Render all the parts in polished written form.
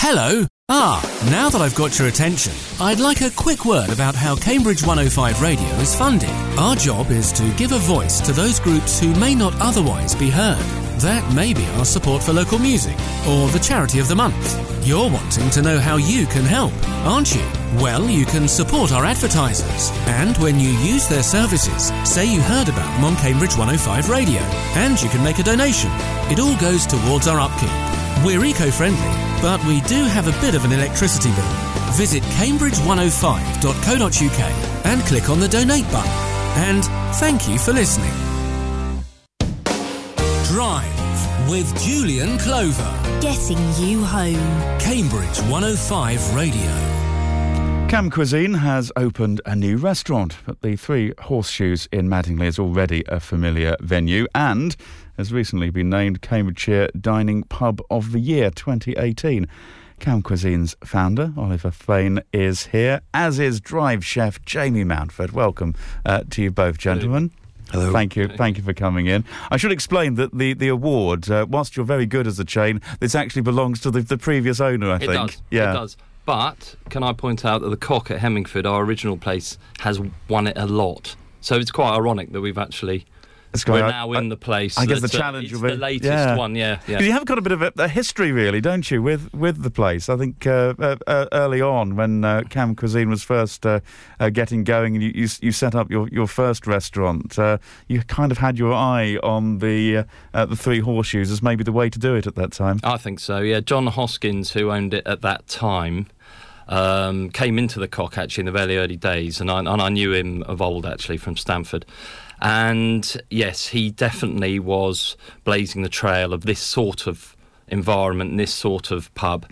Hello. Now that I've got your attention, I'd like a quick word about how Cambridge 105 Radio is funded. Our job is to give a voice to those groups who may not otherwise be heard. That may be our support for local music, or the charity of the month. You're wanting to know how you can help, aren't you? Well, you can support our advertisers, and when you use their services, say you heard about them on Cambridge 105 Radio, and you can make a donation. It all goes towards our upkeep. We're eco-friendly, but we do have a bit of an electricity bill. Visit cambridge105.co.uk and click on the donate button. And thank you for listening. Drive with Julian Clover. Getting you home. Cambridge 105 Radio. Cam Cuisine has opened a new restaurant, but the Three Horseshoes in Madingley is already a familiar venue and has recently been named Cambridgeshire Dining Pub of the Year 2018. Cam Cuisine's founder, Oliver Fane, is here, as is Drive chef Jamie Mountford. Welcome to you both, gentlemen. Hello. Thank you for coming in. I should explain that the award, whilst you're very good as a chain, this actually belongs to the previous owner, I think. It does. Yeah. It does. But can I point out that the Cock at Hemmingford, our original place, has won it a lot. So it's quite ironic that we've actually... We're now in the place. I guess the challenge it's will be... the latest one, yeah. Because you have got a bit of a history, really, don't you, with the place? I think early on, when Cam Cuisine was first getting going, and you set up your first restaurant, you kind of had your eye on the Three Horseshoes as maybe the way to do it at that time. I think so, yeah. John Hoskins, who owned it at that time, came into the Cock, actually, in the very early days, and I knew him of old, actually, from Stamford. And yes, he definitely was blazing the trail of this sort of environment and this sort of pub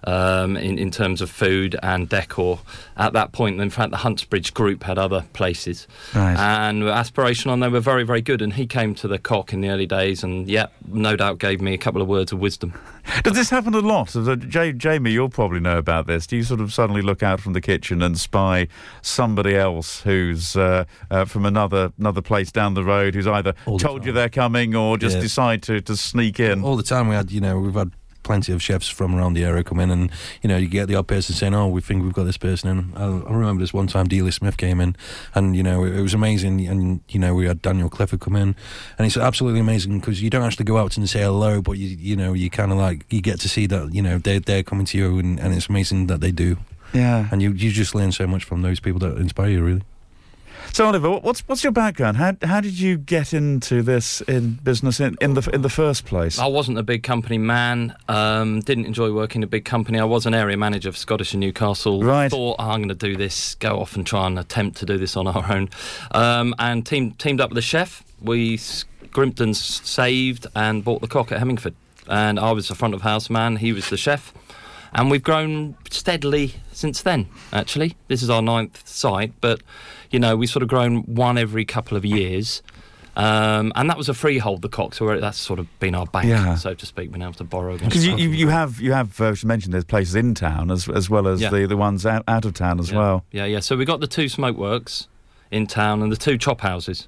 in terms of food and decor. At that point, in fact, the Huntsbridge Group had other places. Right. And aspirational, and they were very, very good. And he came to the Cock in the early days and, yeah, no doubt gave me a couple of words of wisdom. Does this happen a lot? Jamie, you'll probably know about this. Do you sort of suddenly look out from the kitchen and spy somebody else who's from another place down the road who's either told you they're coming or just decide to sneak in? All the time we've had plenty of chefs from around the area come in, and you get the odd person saying, "Oh, we think we've got this person in." I remember this one time Dealey Smith came in, and it was amazing. And we had Daniel Clifford come in, and it's absolutely amazing because you don't actually go out and say hello, but you kind of like you get to see that they're coming to you, and it's amazing that they do. Yeah, and you just learn so much from those people that inspire you, really. So Oliver, what's your background? How did you get into this in business in the first place? I wasn't a big company man. Didn't enjoy working in a big company. I was an area manager for Scottish and Newcastle. Right. Thought I'm going to do this, go off and try and attempt to do this on our own. And teamed up with a chef. We scrimped and saved and bought the Cock at Hemmingford. And I was the front of house man. He was the chef. And we've grown steadily since then, actually. This is our 9th site, but, we've sort of grown one every couple of years. And that was a freehold, the Cock, so that's sort of been our bank, so to speak, been able to borrow against. Because you have mentioned there's places in town as well as the ones out of town as well. Yeah. So we've got the 2 smokeworks in town and the 2 chop houses.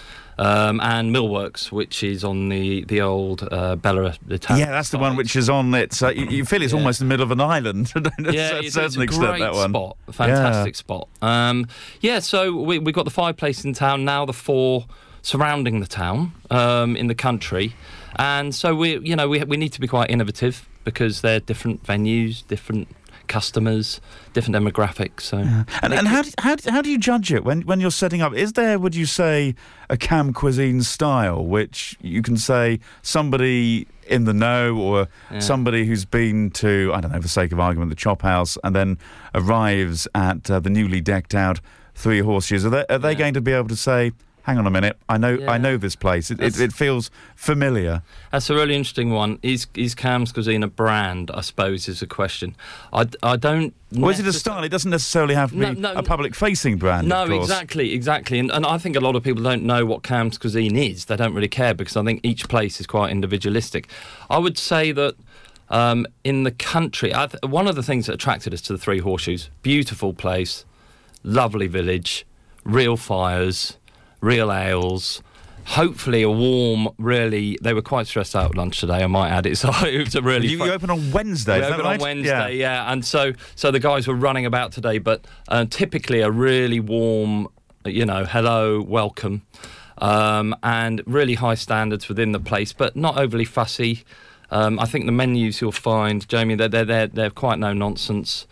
And Millworks, which is on the old Bella Italian. Yeah, that's the one which is on it. You feel it's almost in the middle of an island. It's a great spot, a fantastic spot. So we've got the 5 places in town now, the 4 surrounding the town in the country, and so we need to be quite innovative because they're different venues, different customers, different demographics. So, and how do you judge it when you're setting up? Is there, would you say, a Cam Cuisine style which you can say somebody in the know or somebody who's been to, I don't know, for the sake of argument, the Chop House and then arrives at the newly decked out Three Horseshoes? Are they going to be able to say, hang on a minute, I know this place. It feels familiar. That's a really interesting one. Is Cam's Cuisine a brand, I suppose, is a question. I don't... Or is it a style? It doesn't necessarily have to be a public-facing brand, No, of course. exactly. And I think a lot of people don't know what Cam's Cuisine is. They don't really care because I think each place is quite individualistic. I would say that in the country, one of the things that attracted us to the Three Horseshoes, beautiful place, lovely village, real fires, real ales, hopefully a warm, really... They were quite stressed out at lunch today, I might add. It was a really... You open on Wednesday, we is that open right? on Wednesday, yeah. And so the guys were running about today, but typically a really warm, hello, welcome, and really high standards within the place, but not overly fussy. I think the menus you'll find, Jamie, they're quite no nonsense,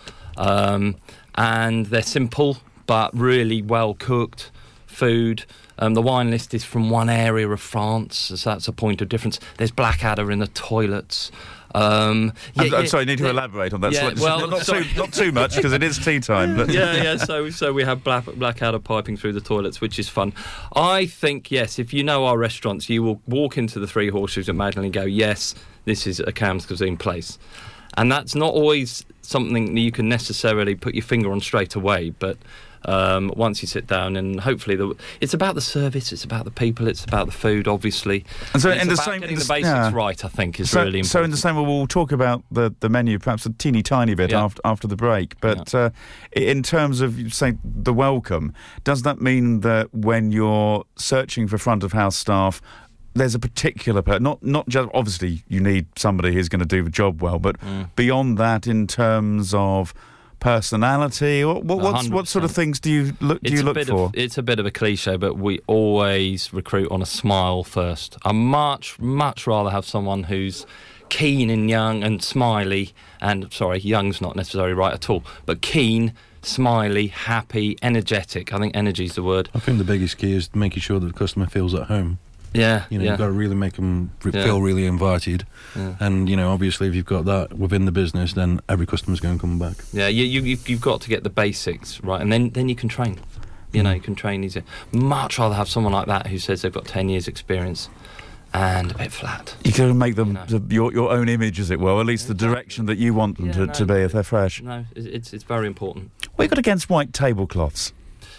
and they're simple but really well cooked food. The wine list is from one area of France, so that's a point of difference. There's Blackadder in the toilets. I'm sorry, I need to elaborate on that. Yeah, not too much, because it is tea time. But So we have Blackadder piping through the toilets, which is fun. I think, yes, if you know our restaurants, you will walk into the Three Horseshoes at Magdalen and go, yes, this is a Cam's Cuisine place. And that's not always something that you can necessarily put your finger on straight away, but once you sit down, and hopefully it's about the service, it's about the people, it's about the food, obviously. And so getting the basics right, I think, is really important. So in the same way, we'll talk about the menu perhaps a teeny tiny bit after the break. But in terms of, say, the welcome, does that mean that when you're searching for front of house staff, there's a particular not just, obviously you need somebody who's going to do the job well, but beyond that, in terms of personality, what sort of things do you look for? It's a bit of a cliche, but we always recruit on a smile first. I much rather have someone who's keen and young and smiley, and sorry, young's not necessarily right at all, but keen, smiley, happy, energetic. I think energy is the word. I think the biggest key is making sure that the customer feels at home. Yeah, you've got to really make them feel really invited, and obviously if you've got that within the business, then every customer's going to come back. Yeah, you've got to get the basics right, and then you can train. You can train easier. Much rather have someone like that who says they've got 10 years experience and a bit flat. You can make them your own image, as it were, or at least the direction that you want them to be if they're fresh. No, it's very important. What have you got against white tablecloths?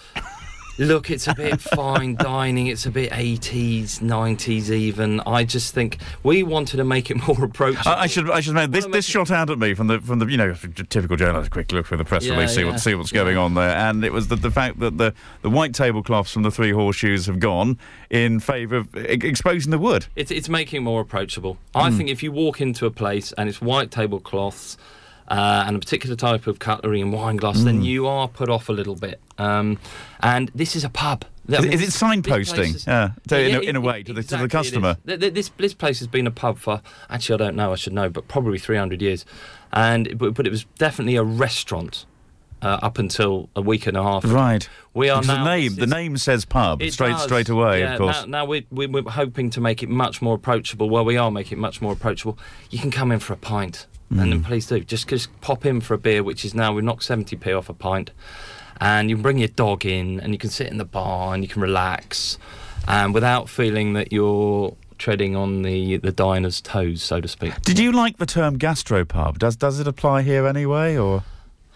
Look, it's a bit fine dining, it's a bit 80s, 90s even. I just think we wanted to make it more approachable. I should mention, this shot out at me from the typical journalist, quick look through the press release, see what's going on there, and it was the fact that the white tablecloths from the Three Horseshoes have gone in favour of exposing the wood. It's making it more approachable. I think if you walk into a place and it's white tablecloths, and a particular type of cutlery and wine glass, then you are put off a little bit. And this is a pub. Is it signposting? In a way to the customer. This place has been a pub for, actually I don't know, I should know, but probably 300 years. But it was definitely a restaurant up until a week and a half ago. Right. We are now. The name says pub straight away. Yeah, of course. Now we're hoping to make it much more approachable. Well, we are making it much more approachable. You can come in for a pint. And then please do. Just pop in for a beer, which is now, we've knocked 70p off a pint. And you can bring your dog in, and you can sit in the bar, and you can relax, and without feeling that you're treading on the diner's toes, so to speak. Did you like the term gastropub? Does it apply here anyway, or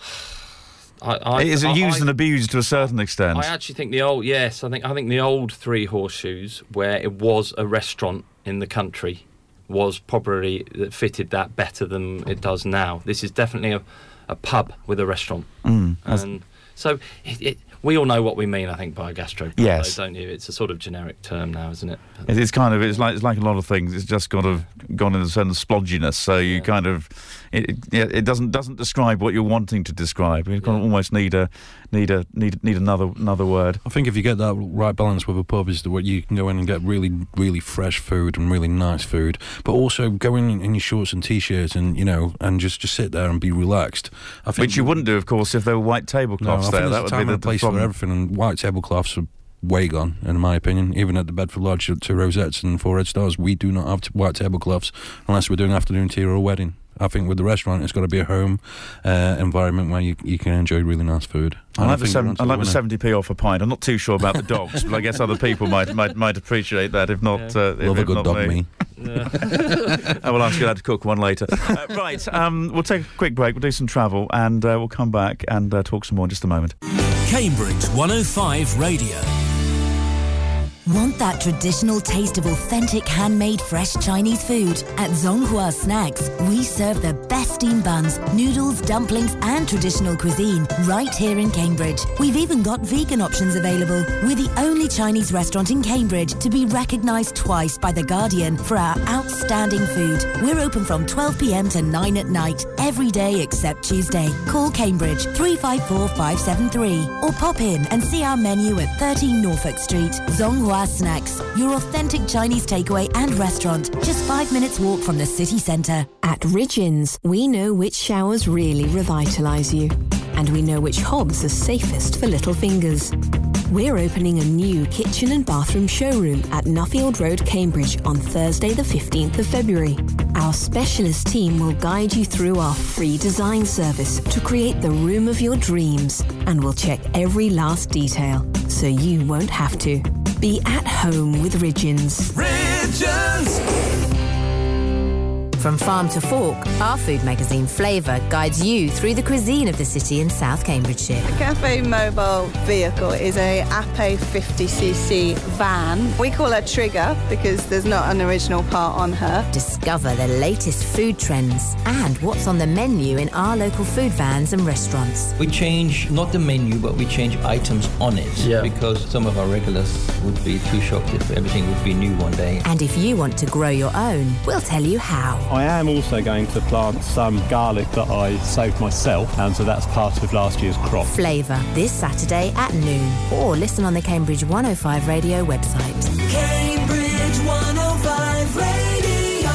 is it used and abused to a certain extent? I actually think I think the old Three Horseshoes, where it was a restaurant in the country, was probably fitted that better than it does now. This is definitely a pub with a restaurant. And so we all know what we mean, I think, by a gastropub, yes, though, don't you? It's a sort of generic term now, isn't it? It's like a lot of things. It's just gone in a certain splodginess. So you it doesn't describe what you're wanting to describe. You kind of almost need another word. I think if you get that right balance with a pub, is where you can go in and get really, really fresh food and really nice food, but also go in your shorts and t-shirts and and just sit there and be relaxed. I think, which you wouldn't do, of course, if there were white tablecloths there. That would be the place for everything, and white tablecloths are way gone, in my opinion. Even at the Bedford Lodge, to Rosettes and Four Red Stars, we do not have white tablecloths unless we're doing afternoon tea or a wedding. I think with the restaurant, it's got to be a home environment where you can enjoy really nice food. I like the 70p off a pint. I'm not too sure about the dogs, but I guess other people might appreciate that. If not, love a good dog, me. I will ask you how to cook one later. Right, we'll take a quick break. We'll do some travel, and we'll come back and talk some more in just a moment. Cambridge 105 Radio. Want that traditional taste of authentic handmade fresh Chinese food? At Zonghua Snacks, we serve the best steamed buns, noodles, dumplings and traditional cuisine right here in Cambridge. We've even got vegan options available. We're the only Chinese restaurant in Cambridge to be recognised twice by The Guardian for our outstanding food. We're open from 12 p.m. to 9 at night, every day except Tuesday. Call Cambridge 354 573 or pop in and see our menu at 13 Norfolk Street. Zonghua Snacks, your authentic Chinese takeaway and restaurant, just 5 minutes walk from the city centre. At Ridgeons, we know which showers really revitalise you, and we know which hobs are safest for little fingers. We're opening a new kitchen and bathroom showroom at Nuffield Road, Cambridge on Thursday the 15th of February. Our specialist team will guide you through our free design service to create the room of your dreams, and we'll check every last detail so you won't have to. Be at home with Ridgeons. From farm to fork, our food magazine Flavour guides you through the cuisine of the city in South Cambridgeshire. Cafe Mobile vehicle is a Ape 50cc van. We call her Trigger because there's not an original part on her. Discover the latest food trends and what's on the menu in our local food vans and restaurants. We change not the menu, but we change items on it, because some of our regulars would be too shocked if everything would be new one day. And if you want to grow your own, we'll tell you how. I am also going to plant some garlic that I sowed myself, and so that's part of last year's crop. Flavour, this Saturday at noon. Or listen on the Cambridge 105 Radio website. Cambridge 105 Radio.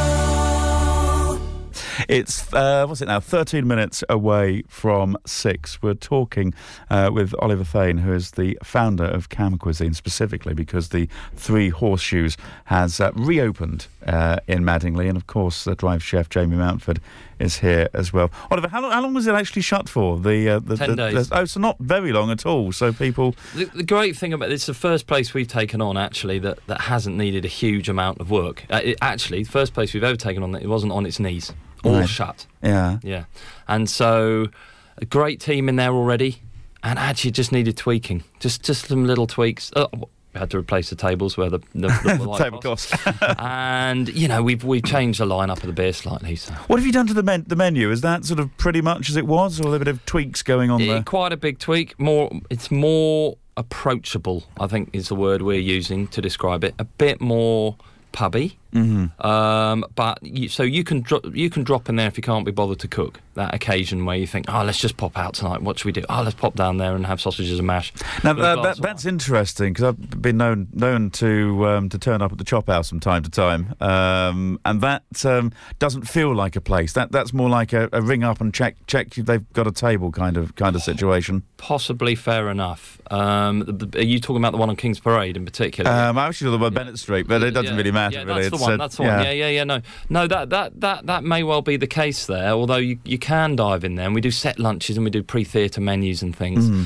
It's, what's it now, 13 minutes away from 6. We're talking with Oliver Thane, who is the founder of Cam Cuisine, specifically because the Three Horseshoes has reopened in Madingley. And, of course, the Drive chef, Jamie Mountford, is here as well. Oliver, how long was it actually shut for? 10 days. So not very long at all. So people... The great thing about it's the first place we've taken on, actually, that hasn't needed a huge amount of work. Actually, the first place we've ever taken on that it wasn't on its knees. All Right. shut. Yeah. Yeah. And so a great team in there already, and actually just needed tweaking. Just some little tweaks. We had to replace the tables where the tablecloths. And, you know, we've changed the lineup of the beer slightly. So. What have you done to the menu? Is that sort of pretty much as it was, or are there a bit of tweaks going on there? Quite a big tweak. It's more approachable, I think is the word we're using to describe it. A bit more pubby. Mm-hmm. But you can drop in there if you can't be bothered to cook. That occasion where you think, let's just pop out tonight. What should we do? Let's pop down there and have sausages and mash. Now that's interesting, because I've been known to turn up at the Chop House from time to time, and that doesn't feel like a place. That's more like a ring up and check if they've got a table kind of situation. Possibly, fair enough. Are you talking about the one on King's Parade in particular? I actually know the one Bennett Street, but it doesn't really matter. That's the one. That's the one. Yeah. No, that may well be the case there. Although you can dive in there, and we do set lunches and we do pre-theatre menus and things.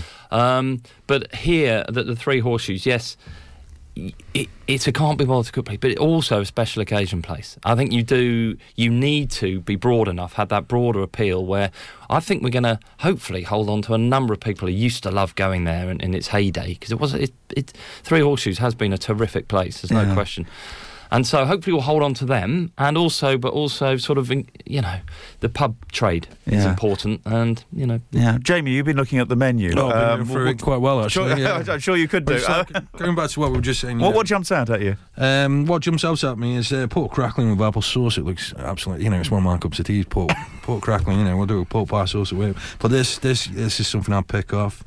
But here, the Three Horseshoes, yes, it's a can't be bothered to cook place, but it's also a special occasion place. I think you need to be broad enough, have that broader appeal, where I think we're going to hopefully hold on to a number of people who used to love going there in its heyday, because Three Horseshoes has been a terrific place. There's no question. And so hopefully we'll hold on to them, but also sort of, the pub trade is important, and, Yeah, Jamie, you've been looking at the menu. I've been through it quite well, actually. I'm sure you could do. Going back to what we were just saying. What jumps out at you? What jumps out at me is pork crackling with apple sauce. It looks absolutely, it's one of my cups of tea, pork crackling, we'll do a pork pie sauce with it. But this is something I'll pick off.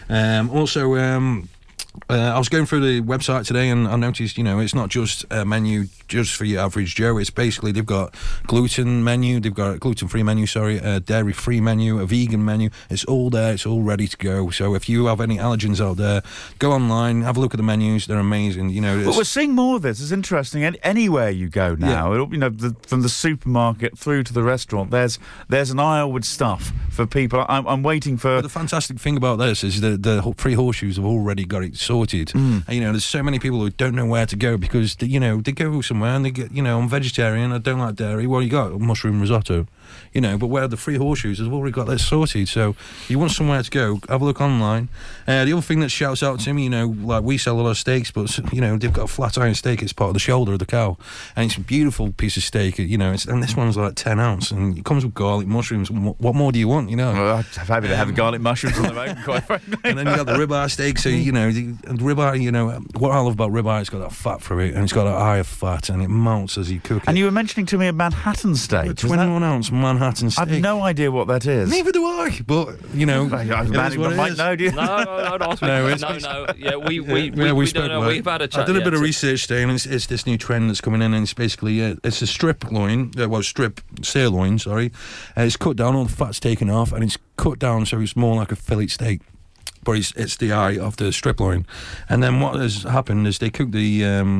I was going through the website today, and I noticed, it's not just a menu just for your average Joe. It's basically they've got gluten-free menu, a dairy-free menu, a vegan menu. It's all there. It's all ready to go. So if you have any allergens out there, go online, have a look at the menus. They're amazing. But we're seeing more of this. It's interesting. Anywhere you go now, from the supermarket through to the restaurant, there's an aisle with stuff for people. I'm waiting for. But the fantastic thing about this is the Three Horseshoes have already got it sorted. And, there's so many people who don't know where to go because they go somewhere and they get, I'm vegetarian, I don't like dairy. Well, you got mushroom risotto. you know. But where the Three Horseshoes has already got that sorted. So if you want somewhere to go, have a look online. The other thing that shouts out to me, you know, like we sell a lot of steaks, but you know they've got a flat iron steak. It's part of the shoulder of the cow, and it's a beautiful piece of steak. You know, and this one's like 10 ounce, and it comes with garlic, mushrooms. What more do you want? You know, well, I'm happy to have the garlic mushrooms on the bone, quite frankly. And then you got the ribeye steak. So you know, the ribeye. You know what I love about ribeye, it's got that fat through it, and it's got a higher fat, and it melts as you cook it. And you were mentioning to me a Manhattan steak. A 21-ounce Manhattan steak. I've no idea what that is. Neither do I. But you know, might know. Do you? No, don't ask me. No. Yeah, we don't know. We've had a chat. I've done a bit of research today, and it's this new trend that's coming in, and it's basically it's a strip loin, strip sirloin. Sorry, it's cut down, all the fat's taken off, and it's cut down so it's more like a fillet steak. But it's the eye of the strip loin, and then what has happened is they cook the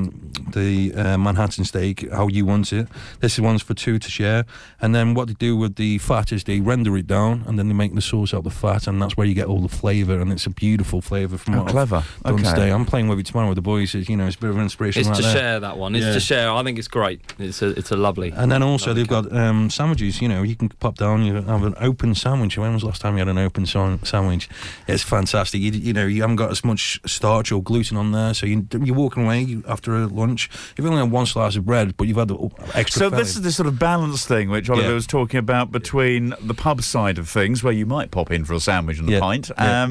Manhattan steak how you want it. This one's for two to share, and then what they do with the fat is they render it down, and then they make the sauce out of the fat, and that's where you get all the flavour, and it's a beautiful flavour from what clever. I've done today. I'm playing with it tomorrow with the boys. You know, it's a bit of an inspiration. It's right to there. share that one. It's to share. I think it's great. It's a lovely. And then also they've got sandwiches. You know, you can pop down. You have an open sandwich. When was the last time you had an open sandwich? It's fantastic. You know, you haven't got as much starch or gluten on there, so you're walking away after a lunch. You've only had one slice of bread, but you've had the extra. So filling. this is the sort of balance thing which Oliver was talking about between the pub side of things, where you might pop in for a sandwich and a pint,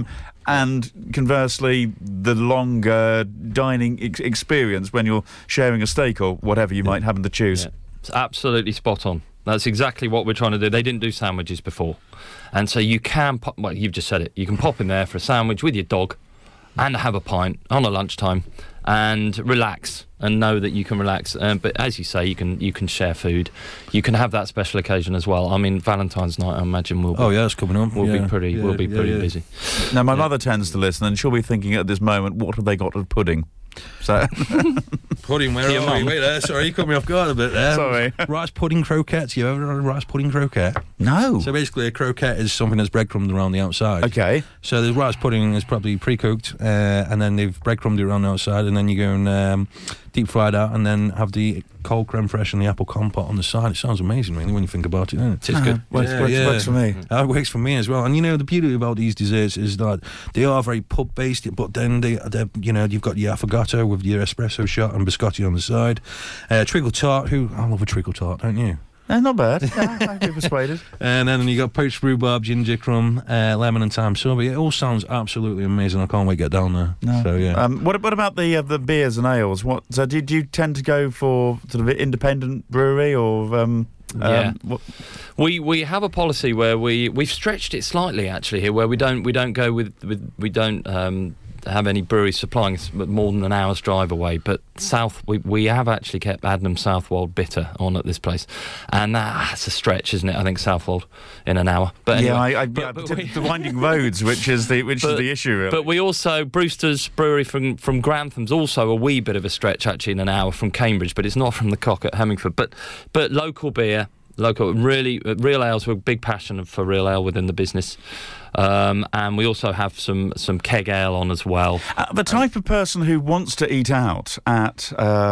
and conversely, the longer dining experience when you're sharing a steak or whatever you might happen to choose. Yeah. It's absolutely spot on. That's exactly what we're trying to do. They didn't do sandwiches before. And so you can pop, well, you've just said it, you can pop in there for a sandwich with your dog and have a pint on a lunchtime and relax and know that you can relax. But as you say, you can share food. You can have that special occasion as well. I mean, Valentine's night, I imagine, will be... Oh, yeah, it's coming up. We'll be pretty busy. Now, my mother tends to listen, and she'll be thinking at this moment, what have they got to pudding? So pudding, where are we? Wait there, sorry, you caught me off guard a bit there. Sorry. Rice pudding croquettes. You ever had a rice pudding croquette? No. So basically a croquette is something that's breadcrumbed around the outside. Okay. So the rice pudding is probably pre-cooked, and then they've breadcrumbed it around the outside, and then you go and deep fry it out, and then have the cold creme fraiche and the apple compote on the side. It sounds amazing, really, when you think about it, doesn't it? It's good. Works for me. It works for me as well. And you know, the beauty about these desserts is that they are very pub-based, but then they're you know, you've got your affogato with your espresso shot and biscotti on the side. Treacle tart, I love a treacle tart, don't you? Not bad. Yeah, I'd be persuaded. And then you got poached rhubarb, ginger crumb, lemon and thyme sorbet. It all sounds absolutely amazing. I can't wait to get down there. No. So yeah. What about the beers and ales? So do you tend to go for sort of independent brewery or? We have a policy where we've stretched it slightly actually here, where we don't go with we don't have any breweries supplying us more than an hour's drive away, but we have actually kept Adnam Southwold Bitter on at this place, and that's a stretch, isn't it? I think Southwold in an hour. But anyway, the winding roads, which is the issue. Really. But we also Brewster's Brewery from Grantham's also a wee bit of a stretch actually in an hour from Cambridge, but it's not from the Cock at Hemmingford. But local beer. Really, real ales. We're a big passion for real ale within the business, and we also have some keg ale on as well. The type of person who wants to eat out at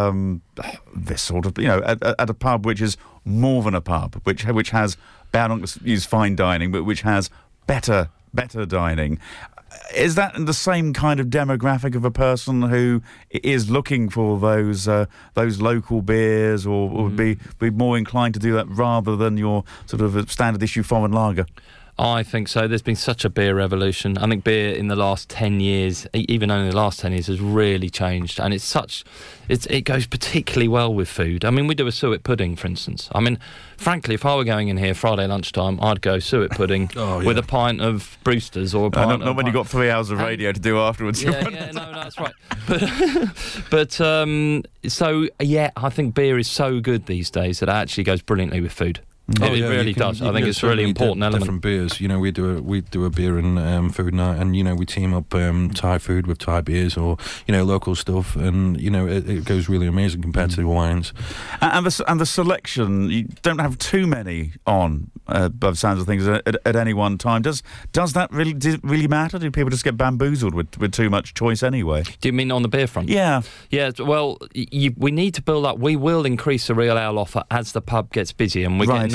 this sort of, at a pub which is more than a pub, which has, I don't use fine dining, but which has better dining. Is that the same kind of demographic of a person who is looking for those local beers, or would be more inclined to do that rather than your sort of standard issue foreign lager? I think so. There's been such a beer revolution. I think beer in the last 10 years, even only the last 10 years, has really changed. And it goes particularly well with food. I mean, we do a suet pudding, for instance. I mean, frankly, if I were going in here Friday lunchtime, I'd go suet pudding with a pint of Brewster's or a pint not when you've got 3 hours of radio to do afterwards. No, that's right. I think beer is so good these days that it actually goes brilliantly with food. It really does. I think it's a really important element. Different beers, we do a beer and food night, and we team up Thai food with Thai beers, or local stuff, and it goes really amazing compared to the wines. And the selection, you don't have too many on by the sounds of things at any one time. Does that really matter? Do people just get bamboozled with too much choice anyway? Do you mean on the beer front? Yeah. Well, we need to build up. We will increase the real ale offer as the pub gets busy, and we're getting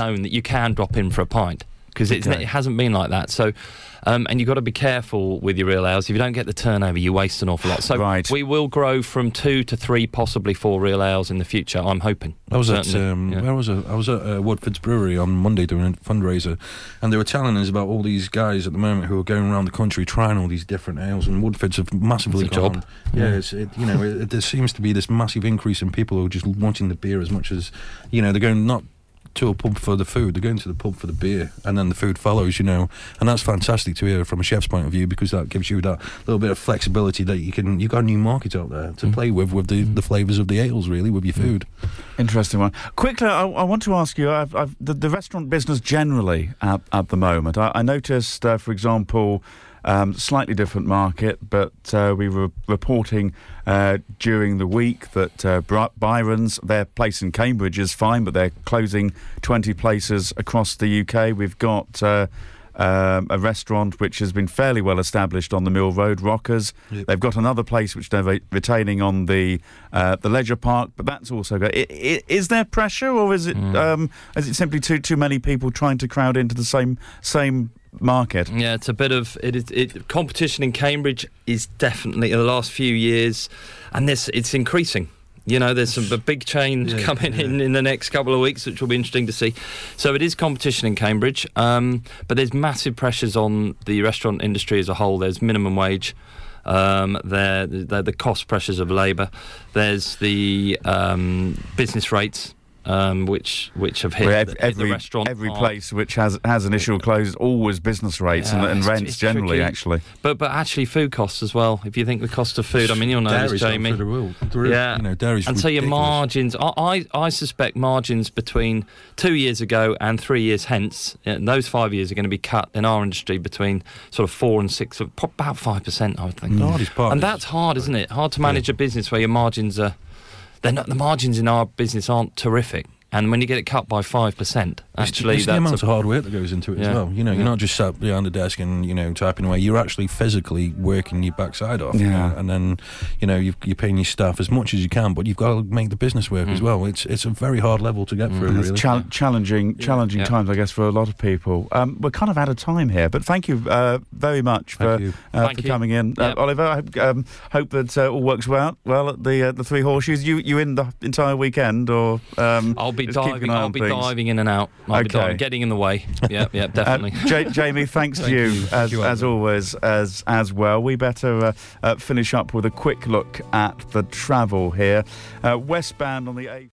known that you can drop in for a pint, because it hasn't been like that. So, and you've got to be careful with your real ales. If you don't get the turnover, you waste an awful lot. So we will grow from 2 to 3, possibly 4 real ales in the future, I'm hoping. I was at where was I? I was at Woodford's Brewery on Monday doing a fundraiser, and they were telling us about all these guys at the moment who are going around the country trying all these different ales, and Woodford's have massively gone. Yeah, there seems to be this massive increase in people who are just wanting the beer as much as, they're going not to a pub for the food, they're going to the pub for the beer, and then the food follows, and that's fantastic to hear from a chef's point of view, because that gives you that little bit of flexibility that you've got a new market out there to play with the flavours of the ales, really, with your food. Interesting one. Quickly, I want to ask you, the restaurant business generally at the moment, I noticed, for example, slightly different market, but we were reporting during the week that Byron's, their place in Cambridge is fine, but they're closing 20 places across the UK. We've got a restaurant which has been fairly well established on the Mill Road, Rockers. Yep. They've got another place which they're retaining on the Leisure Park, but that's also good. Is there pressure, or is it simply too many people trying to crowd into the same market? Yeah, it's a bit of competition in Cambridge is definitely in the last few years, and it's increasing. There's some big change coming in the next couple of weeks, which will be interesting to see. So it is competition in Cambridge, but there's massive pressures on the restaurant industry as a whole. There's minimum wage, the cost pressures of labour. There's the business rates, which have hit the restaurant. Every place which has an issue closed, always business rates and rents generally, tricky. Actually. But actually food costs as well. If you think the cost of food, you'll know this, Jamie. Dairy's and so your margins, I suspect margins between 2 years ago and 3 years hence, those 5 years are going to be cut in our industry between sort of 4 and 6, about 5%, I would think. And that's hard, isn't it? Hard to manage a business where your margins are... The margins in our business aren't terrific, and when you get it cut by 5%, actually it's the amount of hard work that goes into it as well. You're not just sat behind the desk and typing away. You're actually physically working your backside off, and then you're paying your staff as much as you can, but you've got to make the business work as well. It's a very hard level to get through. It's challenging times, I guess, for a lot of people. We're kind of out of time here, but thank you very much for coming in, Oliver. I hope that all works well at the Three Horseshoes. You in the entire weekend, or I'll be diving in and out. I'll be getting in the way. Yeah, definitely. Jamie, thanks to you as always as well. We better finish up with a quick look at the travel here. Westbound on the A.